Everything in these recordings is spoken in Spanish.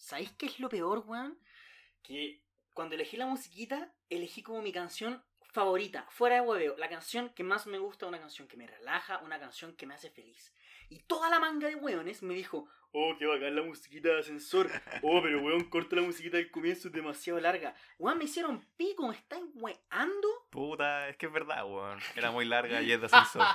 ¿Sabéis qué es lo peor, weón? Que cuando elegí la musiquita, elegí como mi canción favorita, fuera de hueveo, la canción que más me gusta, una canción que me relaja, una canción que me hace feliz. Y toda la manga de weones me dijo, oh, qué bacán la musiquita de ascensor. Oh, pero weón, corta la musiquita del comienzo, es demasiado larga. Weón, me hicieron pico, ¿me estáis weando? Puta, es que es verdad, weón. Era muy larga y es de ascensor.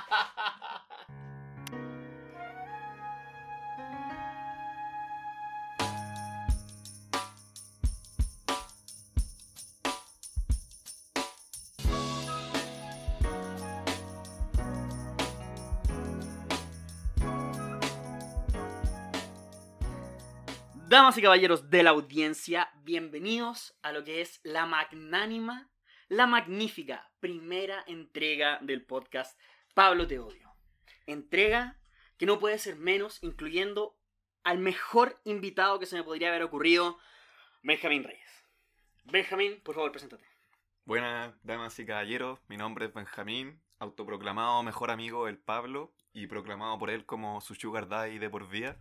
Damas y caballeros de la audiencia, bienvenidos a lo que es la magnánima, la magnífica primera entrega del podcast Pablo Te Odio. Entrega que no puede ser menos, incluyendo al mejor invitado que se me podría haber ocurrido, Benjamín Reyes. Benjamín, por favor, preséntate. Buenas, damas y caballeros. Mi nombre es Benjamín, autoproclamado mejor amigo del Pablo y proclamado por él como su sugar daddy de por vida.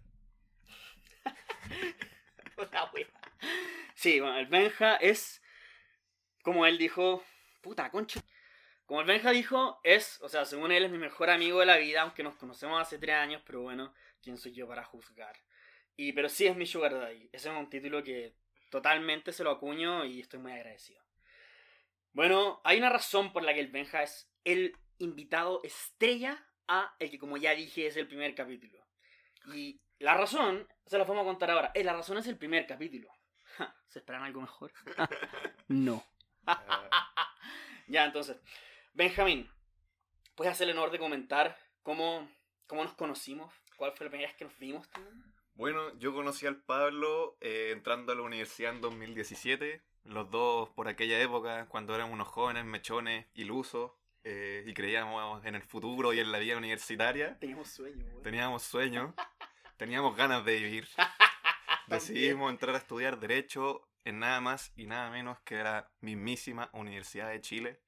Sí, bueno, el Benja es, como él dijo, puta concha. Como el Benja dijo, o sea, según él es mi mejor amigo de la vida, aunque nos conocemos hace 3 años, pero bueno, ¿quién soy yo para juzgar? Pero sí es mi sugar daddy. Ese es un título que totalmente se lo acuño y estoy muy agradecido. Bueno, hay una razón por la que el Benja es el invitado estrella a el que, como ya dije, es el primer capítulo. Y la razón, se la vamos a contar ahora. La razón es el primer capítulo. ¿Se esperan algo mejor? No. Ya, entonces, Benjamín, ¿puedes hacer el honor de comentar cómo nos conocimos? ¿Cuál fue la primera vez que nos vimos también? Bueno, yo conocí al Pablo entrando a la universidad en 2017. Los dos por aquella época, cuando éramos unos jóvenes mechones, ilusos, y creíamos en el futuro y en la vida universitaria. Teníamos sueño, güey. Teníamos sueños, teníamos ganas de vivir. Decidimos entrar a estudiar Derecho en nada más y nada menos que la mismísima Universidad de Chile.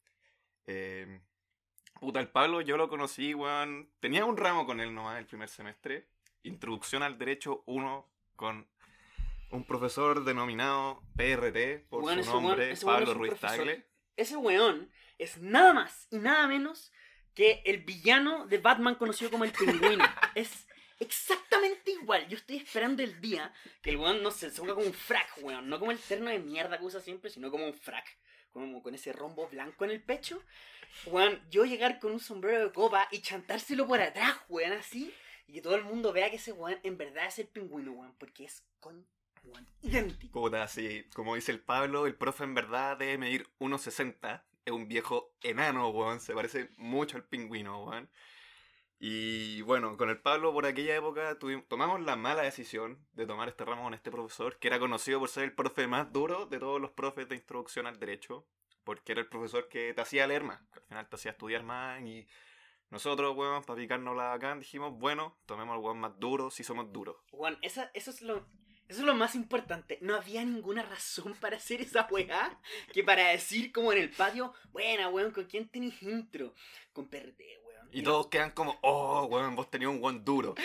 Puta, el Pablo yo lo conocí, weón. Tenía un ramo con él nomás el primer semestre. Introducción al Derecho 1 con un profesor denominado PRT por Weón, su nombre, ese weón Pablo es un Ruiz profesor. Tagle. Ese weón es nada más y nada menos que el villano de Batman conocido como el Pingüino. Es exactamente igual. Yo estoy esperando el día que el weón, no sé, se ponga como un frac, weón. No como el terno de mierda que usa siempre, sino como un frac. Como con ese rombo blanco en el pecho. Weón, yo llegar con un sombrero de copa y chantárselo por atrás, weón, así. Y que todo el mundo vea que ese weón en verdad es el Pingüino, weón. Porque es weón, idéntico. Puta, sí, como dice el Pablo, el profe en verdad debe medir 1,60. Es un viejo enano, weón. Se parece mucho al Pingüino, weón. Y bueno, con el Pablo por aquella época tomamos la mala decisión de tomar este ramo con este profesor, que era conocido por ser el profe más duro de todos los profes de introducción al derecho, porque era el profesor que te hacía leer más, que al final te hacía estudiar más, y nosotros, weón, para picarnos la bacán, dijimos, bueno, tomemos al weón más duro si somos duros. Weón, eso es lo más importante. No había ninguna razón para hacer esa weá que para decir como en el patio, buena, weón, ¿con quién tenés intro? Con PRT, weón. Y todos quedan como, oh, weón, vos tenías un weón duro.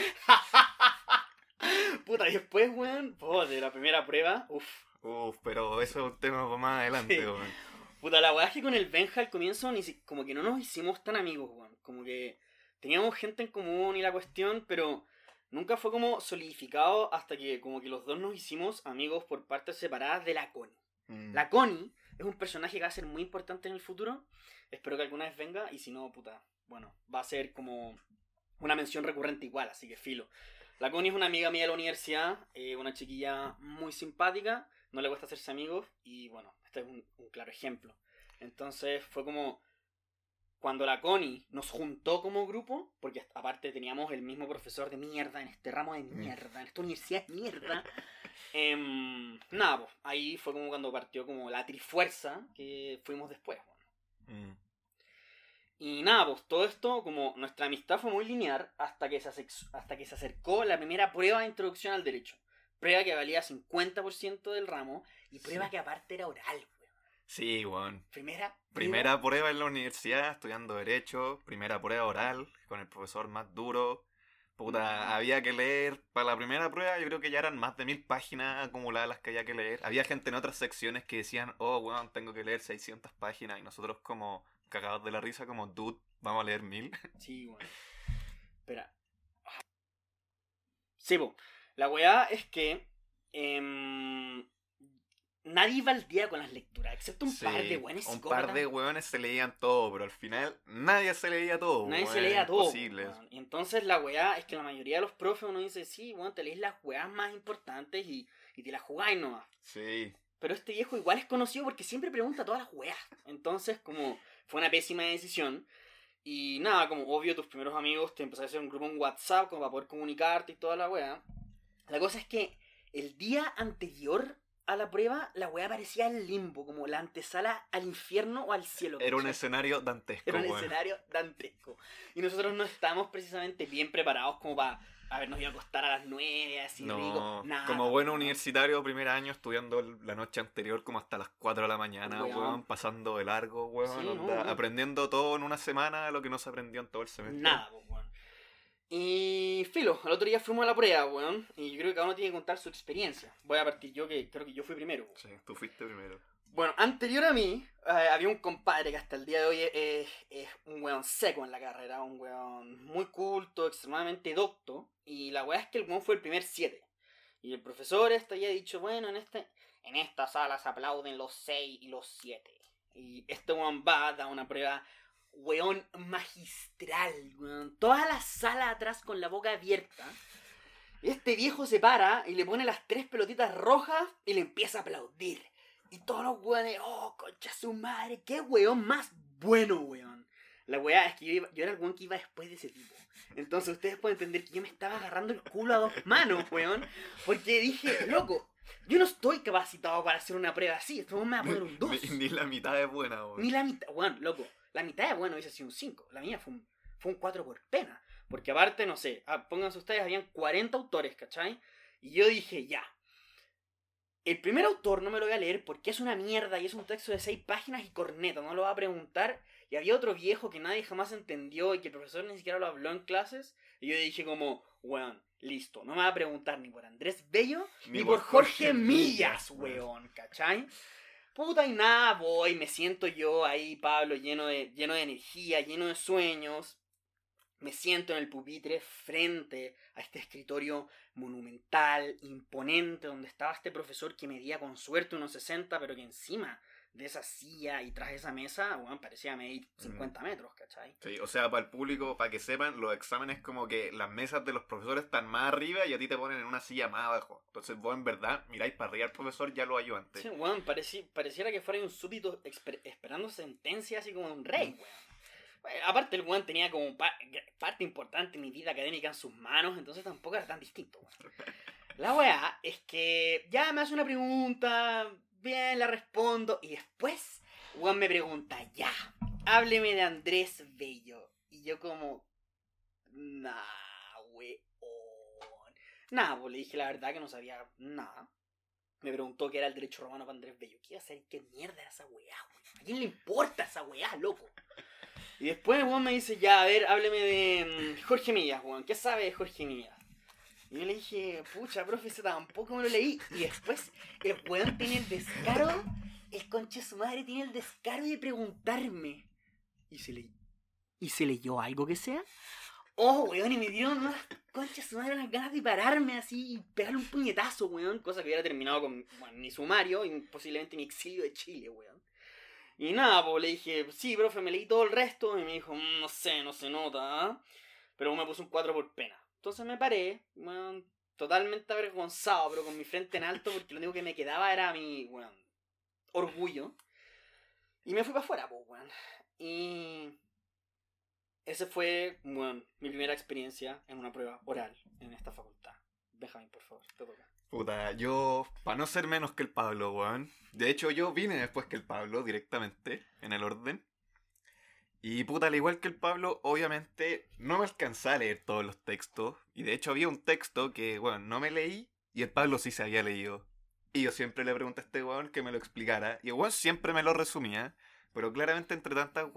Puta, y después, weón, de la primera prueba, Pero eso es un tema para más adelante, Sí. weón. Puta, la weá es que con el Benja al comienzo como que no nos hicimos tan amigos, weón. Como que teníamos gente en común y la cuestión, pero nunca fue como solidificado hasta que como que los dos nos hicimos amigos por partes separadas de la Connie. La Connie es un personaje que va a ser muy importante en el futuro. Espero que alguna vez venga y si no, puta, bueno, va a ser como una mención recurrente igual, así que filo. La Connie es una amiga mía de la universidad, una chiquilla muy simpática, no le cuesta hacerse amigos y bueno, este es un claro ejemplo. Entonces fue como cuando la Connie nos juntó como grupo, porque aparte teníamos el mismo profesor de mierda en este ramo de mierda, en esta universidad de mierda. Nada, pues ahí fue como cuando partió como la trifuerza que fuimos después. Bueno. Y nada, pues todo esto, como nuestra amistad fue muy lineal hasta que se acercó la primera prueba de introducción al derecho. Prueba que valía 50% del ramo y prueba Sí. que aparte era oral, weón. Sí, weón. Primera Prueba en la universidad, estudiando Derecho. Primera prueba oral, con el profesor más duro. Puta, había que leer, para la primera prueba yo creo que ya eran más de 1000 páginas acumuladas las que había que leer. Había gente en otras secciones que decían, oh, weón, tengo que leer 600 páginas. Y nosotros como cagados de la risa, como, dude, vamos a leer 1000. Sí, weón. Espera. Sí, po. La weá es que nadie iba al día con las lecturas, excepto un par de weones un psicópatas. par de weones se leían todo, pero al final nadie se leía todo. Nadie weón, se leía todo. imposible. Weón. Y entonces la weá es que la mayoría de los profes uno dice, sí, weón, te lees las weás más importantes y te las jugáis nomás. Sí. Pero este viejo igual es conocido porque siempre pregunta todas las weas. Entonces, como fue una pésima decisión. Y nada, como obvio, tus primeros amigos te empezaron a hacer un grupo en WhatsApp como para poder comunicarte y toda la wea. La cosa es que el día anterior a la prueba, la wea parecía el limbo, como la antesala al infierno o al cielo. Era un ¿cachai? escenario dantesco, Era un weón. escenario dantesco. Y nosotros no estábamos precisamente bien preparados como para habernos ido a acostar a las 9, así rico. No, Nada, como buen weón. universitario, primer año, estudiando la noche anterior como hasta las 4 de la mañana, Weón. weón, pasando de largo, weón, Sí, no, onda, weón. aprendiendo todo en una semana lo que no se aprendió en todo el semestre. Nada, pues, weón. Y filo, al otro día fuimos a la prueba, weón. Y yo creo que cada uno tiene que contar su experiencia. Voy a partir yo, que creo que yo fui primero, weón. Sí, tú fuiste primero. Bueno, anterior a mí, había un compadre que hasta el día de hoy es un weón seco en la carrera. Un weón muy culto, extremadamente docto. Y la weá es que el weón fue el primer 7. Y el profesor había dicho, bueno, en esta sala se aplauden los 6 y los 7. Y este weón va a dar una prueba, weón, magistral, weón. Toda la sala atrás con la boca abierta. Este viejo se para y le pone las 3 pelotitas rojas y le empieza a aplaudir. Y todos los weones, oh, concha su madre, qué weón más bueno, weón. La weá es que yo era el weón que iba después de ese tipo. Entonces ustedes pueden entender que yo me estaba agarrando el culo a 2 manos, weón. Porque dije, loco, yo no estoy capacitado para hacer una prueba así. Este weón me va a poner un 2. Ni la mitad es buena, weón. Ni la mitad, weón, loco. La mitad de bueno hubiese sido un 5. La mía fue un 4 por pena. Porque aparte, no sé, pónganse ustedes, habían 40 autores, ¿cachai? Y yo dije, ya. El primer autor no me lo voy a leer porque es una mierda y es un texto de 6 páginas y corneta, no lo va a preguntar. Y había otro viejo que nadie jamás entendió y que el profesor ni siquiera lo habló en clases. Y yo dije como, weón, listo, no me va a preguntar ni por Andrés Bello ni por Jorge Millas, weón, ¿cachai? Puta y nada, voy, me siento yo ahí, Pablo, lleno de energía, lleno de sueños. Me siento en el pupitre frente a este escritorio monumental, imponente, donde estaba este profesor que medía con suerte unos 60, pero que encima de esa silla y tras esa mesa, bueno, parecía medir 50 metros, ¿cachai? Sí, o sea, para el público, para que sepan, los exámenes como que las mesas de los profesores están más arriba y a ti te ponen en una silla más abajo. Entonces vos en verdad miráis para arriba al profesor ya lo ayudante. Sí, bueno, pareciera que fuera un súbdito esperando sentencia así como un rey, weón. Aparte el weón tenía como parte importante de mi vida académica en sus manos, entonces tampoco era tan distinto, weón. La weá es que ya me hace una pregunta, bien, la respondo, y después weón me pregunta, ya, hábleme de Andrés Bello. Y yo como, nah, weón. Nada, pues le dije la verdad que no sabía nada. Me preguntó qué era el derecho romano para Andrés Bello. ¿Qué iba a saber qué mierda era esa weá, weón? ¿A quién le importa esa weá, loco? Y después el weón me dice, ya, a ver, hábleme de Jorge Millas, weón. ¿Qué sabe de Jorge Millas? Y yo le dije, pucha, profe, ese tampoco me lo leí. Y después el weón tiene el descaro, el conche de su madre tiene el descaro de preguntarme. ¿Y se leyó algo que sea? Oh, weón, y me dieron unas conchas su madre, unas ganas de pararme así y pegarle un puñetazo, weón. Cosa que hubiera terminado con mi sumario y posiblemente mi exilio de Chile, weón. Y nada, pues le dije, sí, profe, me leí todo el resto. Y me dijo, no sé, no se nota, ¿eh? Pero me puso un 4 por pena. Entonces me paré, weón, totalmente avergonzado, pero con mi frente en alto, porque lo único que me quedaba era mi, weón, orgullo. Y me fui para afuera, pues, weón. Y ese fue, bueno, mi primera experiencia en una prueba oral en esta facultad. Benjamín, por favor, te toca. Puta, yo, para no ser menos que el Pablo, weón. De hecho, yo vine después que el Pablo, directamente, en el orden. Y puta, al igual que el Pablo, obviamente, no me alcancé a leer todos los textos. Y de hecho había un texto que, bueno, no me leí y el Pablo sí se había leído. Y yo siempre le pregunté a este weón que me lo explicara. Y el weón siempre me lo resumía. Pero claramente entre tantas weas,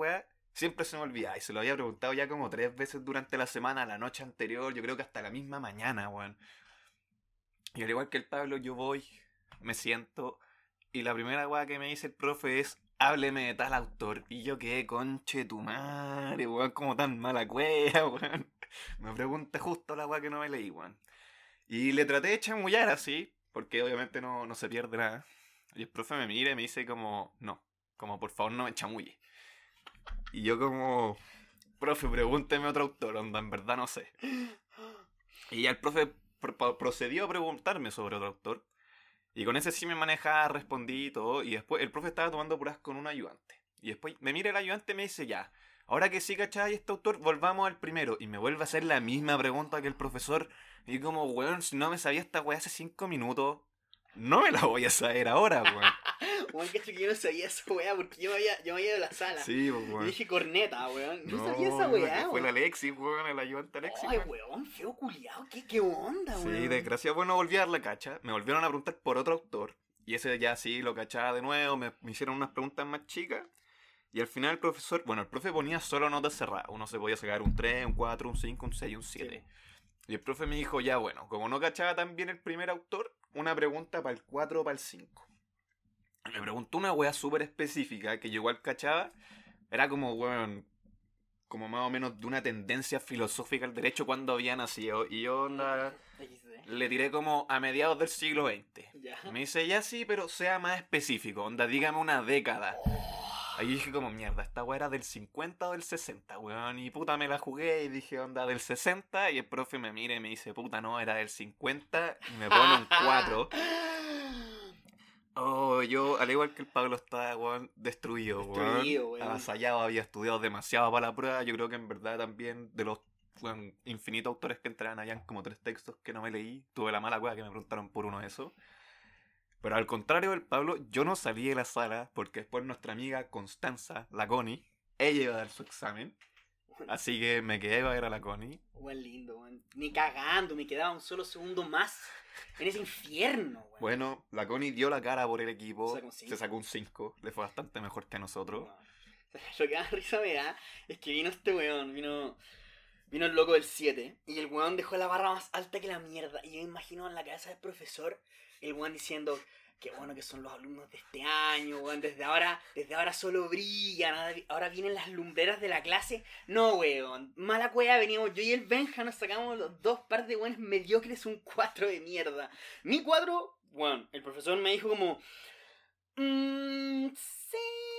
Siempre se me olvidaba. Y se lo había preguntado ya como 3 veces durante la semana, la noche anterior, yo creo que hasta la misma mañana, weón. Y al igual que el Pablo, yo voy, me siento, y la primera weá que me dice el profe es, hábleme de tal autor. Y yo quedé, conche tu madre, weón, como tan mala cueva, weón. Me pregunta justo la weá que no me leí, weón. Y le traté de chamullar así, porque obviamente no se pierde nada. Y el profe me mira y me dice como, no, como por favor no me chamulle. Y yo como, profe, pregúnteme otro autor, onda, en verdad no sé. Y ya el profe procedió a preguntarme sobre otro autor. Y con ese sí me manejaba, respondí y todo. Y después el profe estaba tomando puras con un ayudante. Y después me mira el ayudante y me dice, ya, ahora que sí cachai este autor, volvamos al primero. Y me vuelve a hacer la misma pregunta que el profesor. Y como, weón, si no me sabía esta weá hace 5 minutos, no me la voy a saber ahora, weón. Weón, que yo no sabía esa weá porque yo me había ido de la sala. Sí, pues, Y weón. dije corneta, weón. No, No, sabía esa weá, fue el weón. Alexis, weón, el ayudante Alexis. Ay, weón. weón, feo culiao. ¿Qué onda, Sí, weón? desgracia, bueno, volví a dar la cacha. Me volvieron a preguntar por otro autor. Y ese ya sí lo cachaba de nuevo. Me hicieron unas preguntas más chicas. Y al final el profesor, bueno, el profe ponía solo notas cerradas. Uno se podía sacar un 3, un 4, un 5, un 6, un 7. Y el profe me dijo, ya bueno, como no cachaba tan bien el primer autor, una pregunta para el 4 o para el 5. Me preguntó una wea súper específica que yo igual cachaba. Era como, weón, como más o menos de una tendencia filosófica al derecho cuando había nacido. Y yo le tiré como a mediados del siglo XX. Ya. Y me dice, ya sí, pero sea más específico. Onda, dígame una década. Ahí dije como, mierda, esta weá era del 50 o del 60, weón. Y puta, me la jugué y dije, onda, del 60. Y el profe me mira y me dice, puta, no, era del 50. Y me pone un 4. Oh, yo, al igual que el Pablo, estaba, weón, destruido, weón. Avasallado, había estudiado demasiado para la prueba. Yo creo que en verdad también de los weón, infinitos autores que entraban, habían como 3 textos que no me leí. Tuve la mala weá que me preguntaron por uno de esos. Pero al contrario del Pablo, yo no salí de la sala porque después nuestra amiga Constanza, la Connie, ella iba a dar su examen. Así que me quedé a ver a la Connie. Weón lindo, weón. Ni cagando, me quedaba un solo segundo más en ese infierno, weón. Bueno, la Connie dio la cara por el equipo. Se sacó un 5. Le fue bastante mejor que a nosotros. No. Lo que más risa me da es que vino este weón, vino el loco del 7 y el weón dejó la barra más alta que la mierda. Y yo me imagino en la cabeza del profesor el weón diciendo, qué bueno que son los alumnos de este año, weón, desde ahora solo brillan, ahora vienen las lumbreras de la clase. No, weón, mala cueva, veníamos yo y el Benja, nos sacamos los 2 par de weones mediocres, un 4 de mierda. Mi 4, weón, el profesor me dijo como, sí,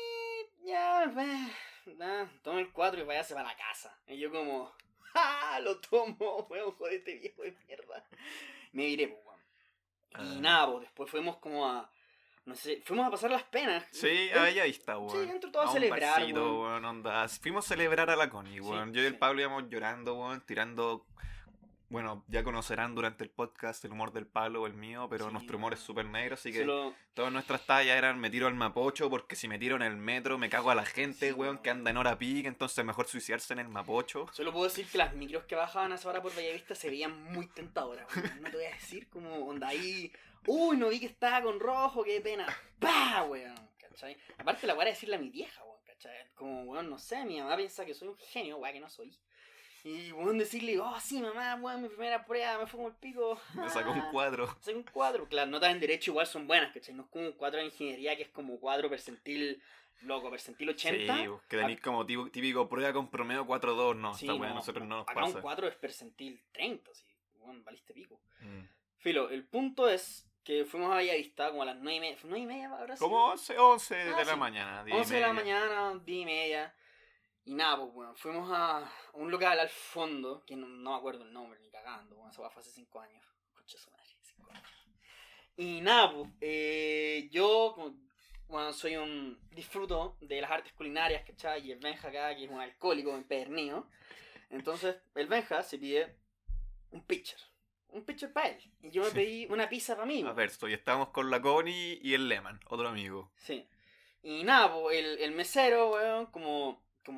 ya, toma el 4 y váyase para la casa. Y yo como, lo tomo, weón, jodete viejo de mierda. Me viré, pues, weón. Y nada, pues después fuimos como a, no sé, fuimos a pasar las penas. Sí, a Bellavista, weón. Sí, dentro todo a celebrar, barcito, weón, onda. Fuimos a celebrar a la Connie, weón. Sí, Yo y el Pablo íbamos llorando, weón, tirando... Bueno, ya conocerán durante el podcast el humor del Pablo o el mío, pero Sí, nuestro humor es súper negro, así que solo... todas nuestras tallas eran me tiro al Mapocho porque si me tiro en el metro me cago a la gente, Sí, weón, no. que anda en hora pic, entonces mejor suicidarse en el Mapocho. Solo puedo decir que las micros que bajaban a esa hora por Bellavista se veían muy tentadoras, weón. No te voy a decir como onda ahí... Uy, no vi que estaba con rojo, qué pena. ¡Pah, weón! ¿Cachai? Aparte la voy a decirle a mi vieja, weón, ¿cachai? Como, weón, no sé, mi mamá piensa que soy un genio, weón, que no soy. Y, weón, decirle, oh, sí, mamá, weón, mi primera prueba me fue como el pico. Me sacó un 4. Soy un 4. Claro, notas en derecho igual son buenas, ¿cachai? No es como un 4 en ingeniería que es como 4 percentil, loco, percentil 80. Sí, que tenéis como típico prueba con promedio 4-2, no, Sí, esta weá no, nosotros no nos acá pasa. un 4 es percentil 30, así, weón, valiste pico. Mm. Filo, el punto es que fuimos a Bellavista como a las 9:30, ¿9:30 ahora sí? Como 11 de la sí. mañana, 11 de la mañana, 10:30. Y nada, pues bueno, fuimos a un local al fondo, que no me acuerdo el nombre, ni cagando, bueno, eso fue hace 5 años. Concha su madre, 5 años. Y nada, pues, yo, bueno, disfruto de las artes culinarias, ¿cachai? Y el Benja acá, que es un alcohólico empedernido. Entonces, el Benja se pide un pitcher para él. Y yo me pedí una pizza para mí. A ver, estábamos con la Connie y el Lehman, otro amigo. Sí. Y nada, pues, el mesero, weón, como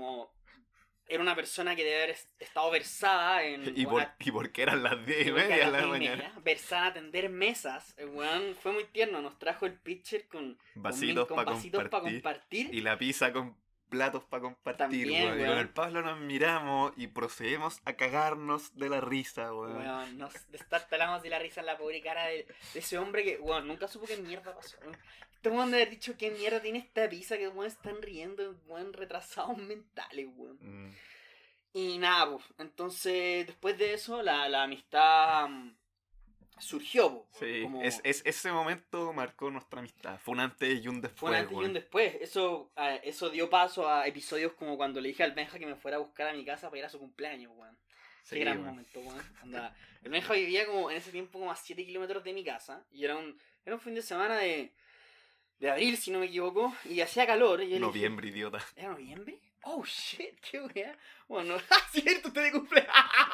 era una persona que debe haber estado versada en... ¿Y por qué eran las 10:30 de la mañana? Versada a atender mesas. El weón fue muy tierno, nos trajo el pitcher con Vasitos para compartir. Y la pizza con platos para compartir, También, weón. Y weón. con el Pablo nos miramos y procedemos a cagarnos de la risa, weón. Weón, nos destartalamos de la risa en la pobre cara de ese hombre que, weón, nunca supo qué mierda pasó. Este weón de haber dicho qué mierda tiene esta pizza, que weón están riendo, weón, retrasados mentales, weón. Y nada, pues, entonces después de eso la amistad surgió, pues. Sí, Como ese momento marcó nuestra amistad. Fue un antes y un después, fue un antes y weón. un después. Eso dio paso a episodios como cuando le dije al Benja que me fuera a buscar a mi casa para ir a su cumpleaños, weón. Sí, Qué gran weón. momento, weón. Onda, el Benja vivía como en ese tiempo como a 7 kilómetros de mi casa. Y era un fin de semana de abril, si no me equivoco. Y hacía calor. Y yo le dije, Noviembre, idiota. ¿era noviembre? Oh, shit, qué weá. Bueno, cierto, usted de cumpleaños.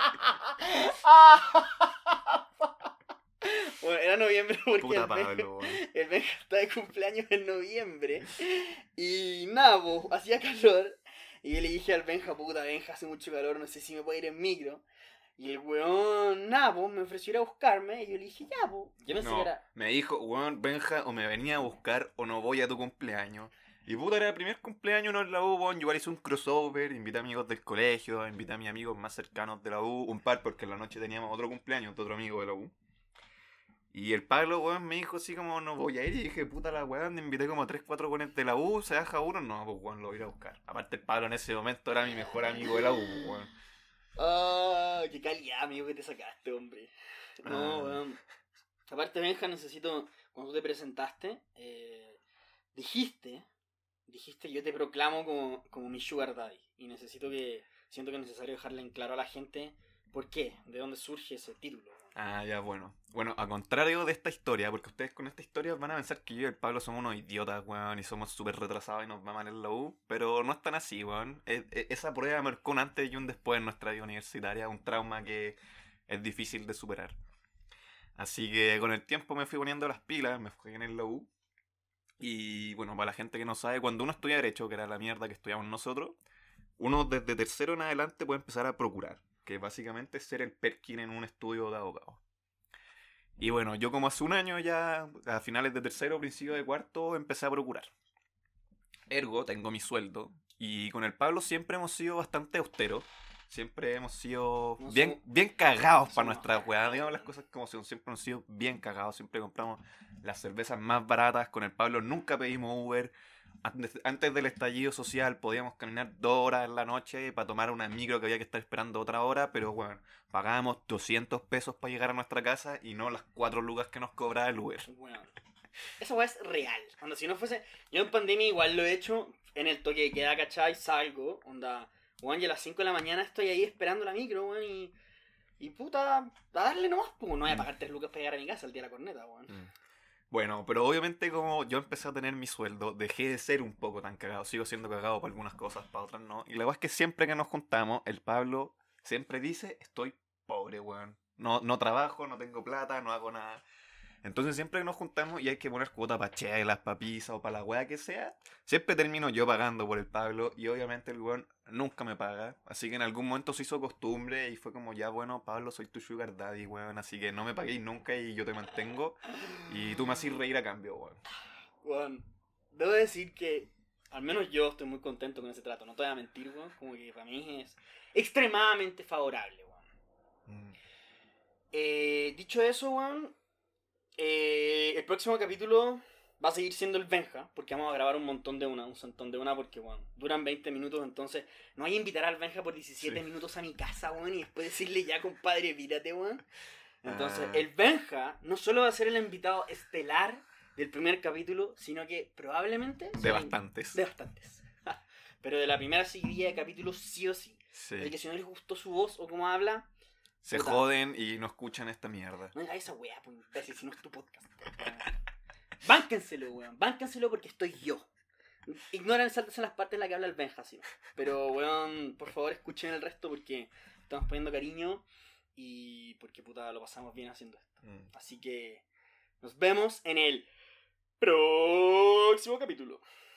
Bueno, era noviembre porque Puta Pablo, weón. el Benja está de cumpleaños en noviembre. Y nada, pues, hacía calor. Y yo le dije al Benja, puta Benja, hace mucho calor, no sé si me puedo ir en micro. Y el weón, nada, pues, me ofreció ir a buscarme. Y yo le dije, ya, pues. Yo pensé que No, era. me dijo, weón, Benja, o me venía a buscar o no voy a tu cumpleaños. Y puta, era el primer cumpleaños no en la U, weón. Yo igual hice un crossover, invité a amigos del colegio, invité a mis amigos más cercanos de la U, un par porque en la noche teníamos otro cumpleaños de otro amigo de la U. Y el Pablo, weón, me dijo así como, no voy a ir. Y dije, puta la weón, me invité como 3, 4 weones de la U, se baja uno, no, pues weón, lo voy a ir a buscar. Aparte el Pablo en ese momento era mi mejor amigo de la U, weón. Ah, qué calidad, amigo, que te sacaste, hombre. No, Ah. weón. Aparte, Benja, necesito, cuando tú te presentaste, dijiste, yo te proclamo como mi sugar daddy. Y siento que es necesario dejarle en claro a la gente por qué, de dónde surge ese título. Weón. Ah, ya, bueno. Bueno, a contrario de esta historia, porque ustedes con esta historia van a pensar que yo y el Pablo somos unos idiotas, weón, y somos súper retrasados y nos va mal en la U, pero no es tan así, weón. Esa prueba marcó un antes y un después en nuestra vida universitaria, un trauma que es difícil de superar. Así que con el tiempo me fui poniendo las pilas, me fui en la U, y bueno, para la gente que no sabe, cuando uno estudia Derecho, que era la mierda que estudiamos nosotros, uno desde tercero en adelante puede empezar a procurar, que básicamente es ser el Perkin en un estudio de abogado. Y bueno, yo como hace un año ya, a finales de tercero, principio de cuarto, empecé a procurar. Ergo, tengo mi sueldo. Y con el Pablo siempre hemos sido bastante austeros. Siempre hemos sido No bien, somos- bien cagados para somos- nuestras weas. Digamos las cosas como son. Siempre hemos sido bien cagados. Siempre compramos las cervezas más baratas. Con el Pablo nunca pedimos Uber. Antes del estallido social podíamos caminar 2 horas en la noche para tomar una micro que había que estar esperando otra hora. Pero bueno, pagábamos 200 pesos para llegar a nuestra casa y no las 4 lucas que nos cobraba el Uber. Weón. Esa weá es real. Onda, si no fuese. Yo en pandemia igual lo he hecho. En el toque de queda, ¿cachai? Salgo. Onda. Weón, y a las 5 de la mañana estoy ahí esperando la micro, weón. Y puta. A darle nomás, pues. No voy a pagar 3 lucas para llegar a mi casa el día de la corneta, weón. Bueno, pero obviamente como yo empecé a tener mi sueldo, dejé de ser un poco tan cagado. Sigo siendo cagado para algunas cosas, para otras no. Y la verdad es que siempre que nos juntamos, el Pablo siempre dice, estoy pobre, weón. No trabajo, no tengo plata, no hago nada. Entonces siempre que nos juntamos y hay que poner cuota para chelas, para pizza o para la weá que sea, siempre termino yo pagando por el Pablo y obviamente el weón nunca me paga. Así que en algún momento se hizo costumbre y fue como ya, bueno, Pablo, soy tu sugar daddy, weón, así que no me paguéis nunca y yo te mantengo y tú me haces reír a cambio, weón. Weón. Debo decir que. Al menos yo estoy muy contento con ese trato. No te voy a mentir, weón. Como que para mí es extremadamente favorable, weón. Dicho eso, weón. El próximo capítulo va a seguir siendo el Benja, porque vamos a grabar un montón de un montón de una, porque, weón, duran 20 minutos, entonces no hay que invitar al Benja por 17 Sí. minutos a mi casa, weón, y después decirle ya, compadre, pírate, weón. Entonces, Ah. el Benja no solo va a ser el invitado estelar del primer capítulo, sino que probablemente... De sea bastantes. De bastantes. Pero de la primera seguidilla de capítulos sí o sí. Sí. Así que si no les gustó su voz o cómo habla, Se puta. joden y no escuchan esta mierda. no hagas esa weá, pues imbécil, si no es tu podcast. Bánquenselo, weón. Bánquenselo porque estoy yo. Ignoran, saltense las partes en las que habla el Benja, sí. Pero, weón, por favor escuchen el resto porque estamos poniendo cariño y porque puta lo pasamos bien haciendo esto. Así que nos vemos en el próximo capítulo.